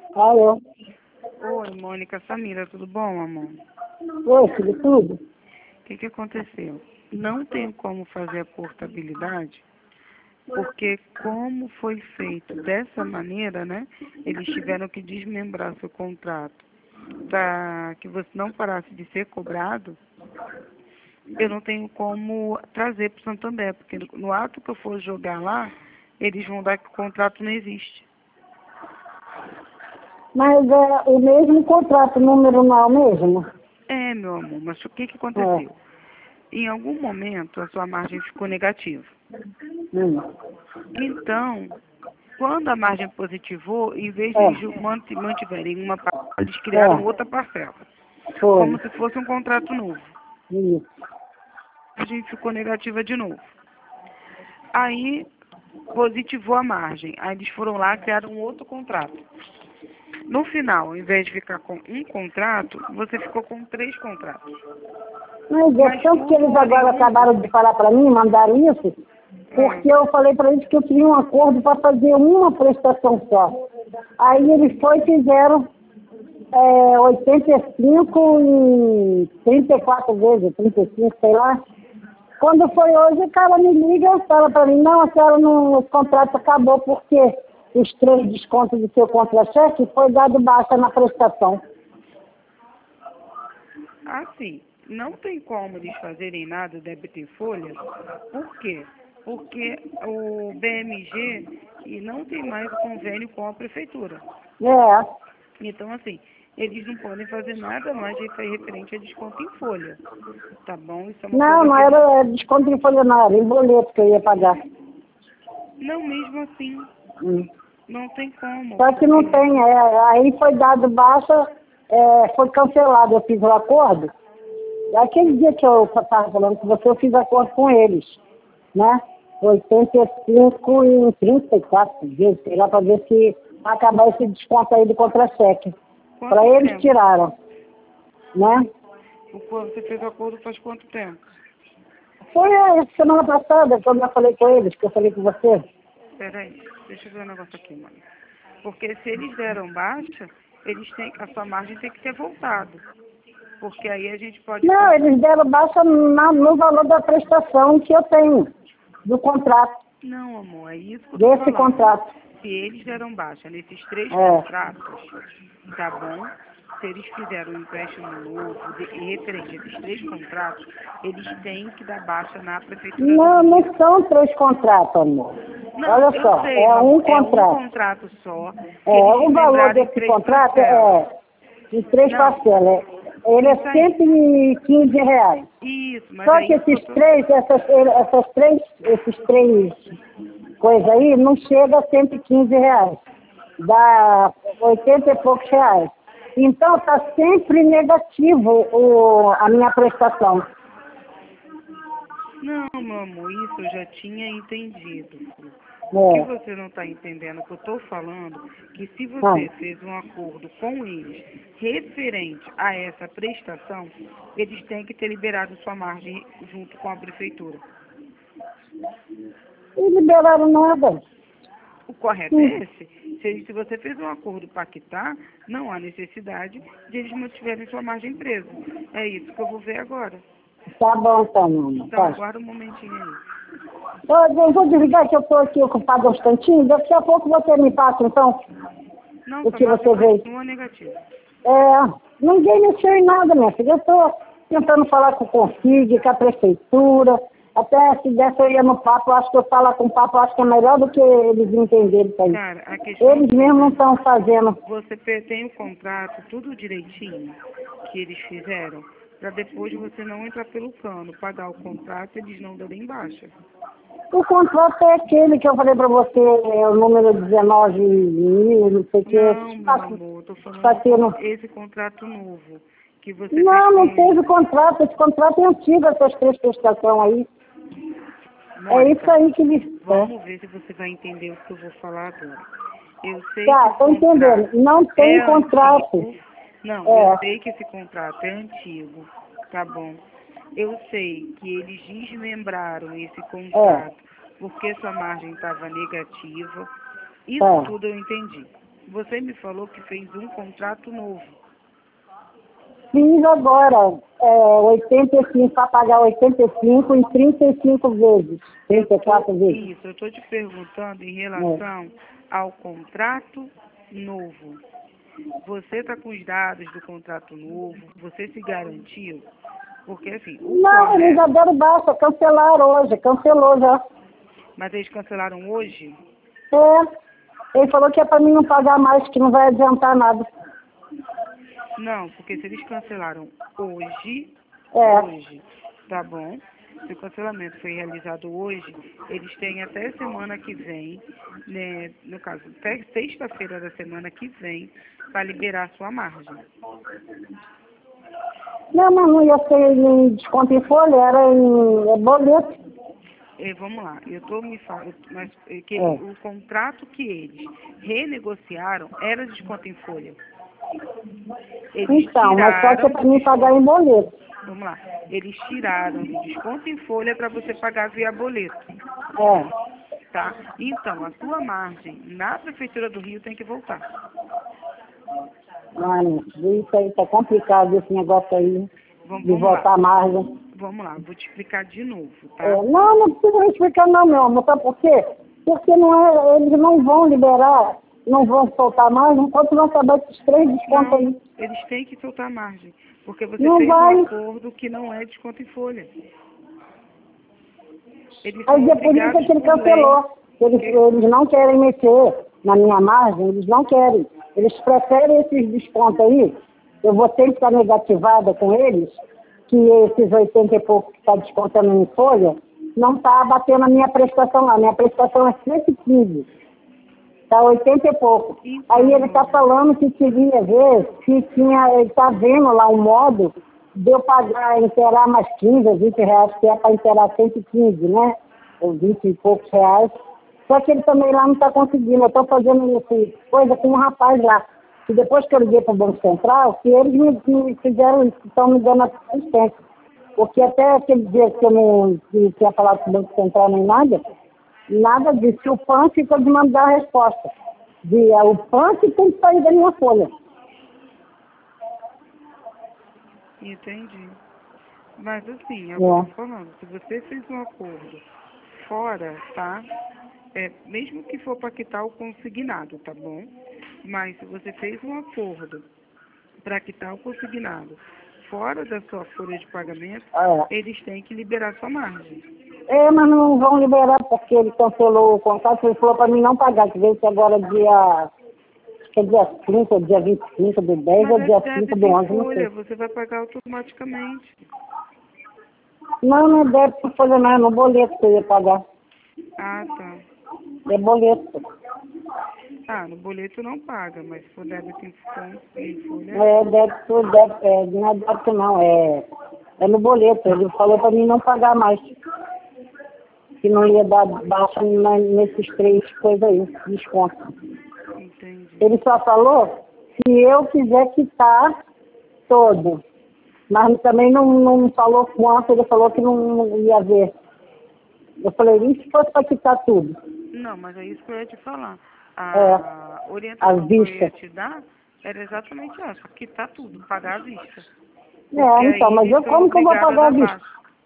Alô? Oi, Mônica, Samira, tudo bom, amor? Oi, filho, tudo? O que aconteceu? Não tenho como fazer a portabilidade, porque como foi feito dessa maneira, né? Eles tiveram que desmembrar seu contrato para que você não parasse de ser cobrado. Eu não tenho como trazer para o Santander, porque no ato que eu for jogar lá, eles vão dar que o contrato não existe. Mas é o mesmo contrato, número não é o mesmo? É, meu amor, mas o que aconteceu? Em algum momento a sua margem ficou negativa. Hum. Então, quando a margem positivou, em vez de É, eles mantiverem uma parcela, eles criaram é, outra parcela, foi. como se fosse um contrato novo. Isso. A margem ficou negativa de novo. Aí, positivou a margem. Aí eles foram lá e criaram um outro contrato. No final, ao invés de ficar com um contrato, você ficou com 3 contratos. Mas é Mas tanto que eles tudo agora oriundo. acabaram de falar para mim, mandaram isso, porque eu falei para eles que eu queria um acordo para fazer uma prestação só. Aí eles foi e fizeram 85 e 34 vezes, 35, sei lá. Quando foi hoje, o cara me liga e fala para mim, não, a senhora não, o contrato acabou porque os 3 descontos do seu contra-cheque foi dado baixa na prestação. Assim, não tem como eles fazerem nada débito em folha. Por quê? Porque o BMG e não tem mais convênio com a prefeitura. É. Então, assim, eles não podem fazer nada mais referente a desconto em folha. Tá bom? Isso é uma Não, coisa não que eles... era desconto em folha, não, era em boleto que eu ia pagar. Não, mesmo assim, Hum. não tem como. Só que não Porque... tem, aí foi dado baixa, foi cancelado, eu fiz o acordo. Aquele dia que eu estava falando com você, eu fiz acordo com eles, né? 85 e 34 vezes, sei lá, para ver se acabar esse desconto aí do contra-cheque. Para Quanto eles tempo? tiraram, né? Você fez acordo faz quanto tempo? Foi a semana passada, quando eu falei com eles, que eu falei com você. Peraí, deixa eu ver um negócio aqui, mano. Porque se eles deram baixa, a sua margem tem que ter voltado. Porque aí a gente pode... Não, eles deram baixa no valor da prestação que eu tenho, do contrato, Não, amor, é isso que eu tô desse falando. contrato. Se eles deram baixa nesses 3 É. contratos, tá bom? Se eles fizeram um empréstimo novo, referente a esses 3 contratos, eles têm que dar baixa na Prefeitura do Não, Rio. não são 3 contratos, amor. Não, Olha eu só, sei, é meu um amor, é um contrato. contrato só, que eles O valor desmembraram em desse 3 contrato parcelas. é de 3 Não, parcelas. Ele é isso aí. R$ 115. Isso, mas Só é que isso que eu esses tô... três, esses três coisas aí, não chega a R$ 115. Dá 80 e poucos reais. Então está sempre negativo a minha prestação. Não, meu amor, isso eu já tinha entendido. O que É. você não está entendendo, o que eu estou falando, que se Ah, você fez um acordo com eles referente a essa prestação, eles têm que ter liberado sua margem junto com a prefeitura. e liberaram nada. O correto é esse. Se você fez um acordo pactar, não há necessidade de eles mantiverem sua margem presa. É isso que eu vou ver agora. Tá bom, então, mamãe. Então, Tá. aguarda um momentinho aí. Eu vou desligar que eu estou aqui ocupado um instantinho. Daqui a pouco você me passa, então, Não, o sua que margem você veio. continua negativa. Ninguém mexeu em nada, minha filha. Eu estou tentando falar com o Config, com a prefeitura. Até se desse eu ia no papo, eu acho que eu falar com o papo, eu acho que é melhor do que eles entenderem isso aí. Cara, a questão Eles mesmos não toda, estão fazendo. você tem o contrato, tudo direitinho que eles fizeram, para depois você não entrar pelo cano, pagar o contrato e eles não darem baixa. O contrato é aquele que eu falei para você, o número 19 mil, não sei o que. Não, meu amor, eu tô falando esse contrato novo que você fez Não, com não teve eles. contrato. Esse contrato é antigo, essas 3 prestações aí. É isso Mônica, aí que eles... vamos ver se você vai entender o que eu vou falar agora. Eu sei que Tá, o tô entendendo. contrato Não é tem contrato. antigo. Não, eu É, sei que esse contrato é antigo, tá bom? Eu sei que eles desmembraram esse é, contrato porque sua margem estava negativa. Isso é, tudo eu entendi. Você me falou que fez um contrato novo. Fiz agora 85 para pagar 85 em 35 vezes, 34 vezes. Isso, eu estou te perguntando em relação ao contrato novo. Você está com os dados do contrato novo? Você se garantiu? Porque assim, o Não, eles já deram baixa, cancelaram hoje, cancelou já. Mas eles cancelaram hoje? Ele falou que é para mim não pagar mais, que não vai adiantar nada. Não, porque se eles cancelaram hoje, tá bom? Se o cancelamento foi realizado hoje, eles têm até semana que vem, né, no caso, até sexta-feira da semana que vem, para liberar a sua margem. Não, mas não ia ser em desconto em folha, era em boleto. Vamos lá, eu estou me falando, mas o contrato que eles renegociaram era desconto em folha. Eles Então, mas só que é para mim pagar em boleto. Vamos lá, eles tiraram do desconto em folha para você pagar via boleto. Tá? Então, a sua margem na Prefeitura do Rio tem que voltar. Mano, isso aí tá complicado, esse negócio aí, de voltar a margem. Vamos lá, vou te explicar de novo, tá? Não precisa me explicar não, meu amor, sabe por quê? Porque eles não vão liberar, não vão soltar margem, enquanto não acabar esses 3 descontos aí. Eles têm que soltar margem, porque você fez um acordo que não é desconto em folha. Aí é por isso que ele cancelou. Eles não querem mexer na minha margem, eles não querem. Eles preferem esses descontos aí. Eu vou ter que estar negativada com eles, que esses 80 e pouco que está descontando em folha, não está batendo a minha prestação lá. Minha prestação é 115. Está 80 e pouco. Aí ele está falando que queria ver se tinha, ele está vendo lá um modo de eu pagar, inteirar mais 15 ou 20 reais, que é para inteirar 115, né? Ou 20 e poucos reais. Só que ele também lá não está conseguindo. Eu estou fazendo essa coisa com um rapaz lá. E depois que eu liguei para o Banco Central, que eles me fizeram isso, estão me dando assistência. Porque até aquele dia que eu não tinha falado com o Banco Central nem nada disso. O PAN ficou de mandar a resposta. O PAN que tem que sair da minha folha. Entendi. Mas assim, eu estou falando, se você fez um acordo fora, tá? Mesmo que for para quitar o consignado, tá bom? Mas se você fez um acordo para quitar o consignado fora da sua folha de pagamento, eles têm que liberar sua margem. Mas não vão liberar porque ele cancelou o contrato, ele falou para mim não pagar, que vence agora dia 5, dia 25 do 10 ou dia 5 do 11, não sei. Você vai pagar automaticamente. Não é débito folha não, é no boleto que eu ia pagar. Ah, tá. É boleto. No boleto não paga, mas se for débito em folha... Débito, não é débito não, é no boleto. Ele falou para mim não pagar mais. Que não ia dar baixa nesses 3 coisas aí, desconto. Entendi. Ele só falou se eu quiser quitar todo. Mas também não falou quanto, ele falou que não ia ver. Eu falei, e se fosse para quitar tudo? Não, mas é isso que eu ia te falar. A orientação que eu ia te dar era exatamente essa, quitar tudo, pagar à vista. Então, mas como que eu vou pagar à vista?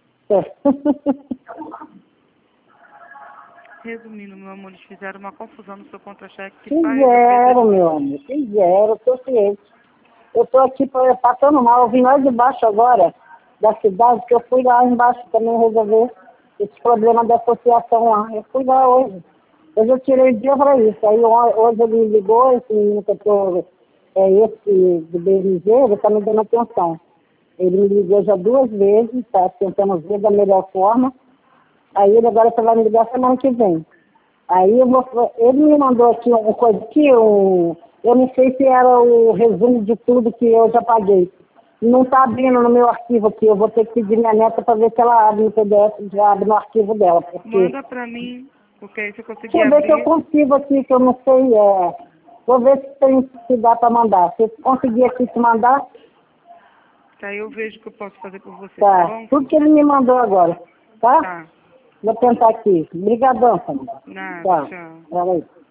Resumindo, meu amor, eles fizeram uma confusão no seu contra-cheque. Fizeram, meu amor, fizeram, estou ciente. Eu estou aqui passando mal, eu vim lá de baixo agora, da cidade, porque eu fui lá embaixo também resolver esse problema da associação lá. Eu fui lá hoje. Hoje eu tirei o dia para isso. Aí hoje ele me ligou, esse menino que eu tô, esse do BMG, ele está me dando atenção. Ele me ligou já 2 vezes, está tentando ver da melhor forma. Aí ele agora vai me ligar semana que vem. Aí ele me mandou aqui uma coisa aqui, eu não sei se era o resumo de tudo que eu já paguei. Não está abrindo no meu arquivo aqui, eu vou ter que pedir minha neta para ver se ela abre no PDF, já abre no arquivo dela. Porque... Manda para mim, porque aí se eu conseguir abrir... Deixa eu ver se eu consigo aqui, que eu não sei, vou ver se dá para mandar. Se eu conseguir aqui te mandar... Tá, eu vejo o que eu posso fazer por você, tá bom? Tudo que ele me mandou agora, tá? Tá. Vou tentar aqui. Obrigadão, família. Nada, tchau. Tchau.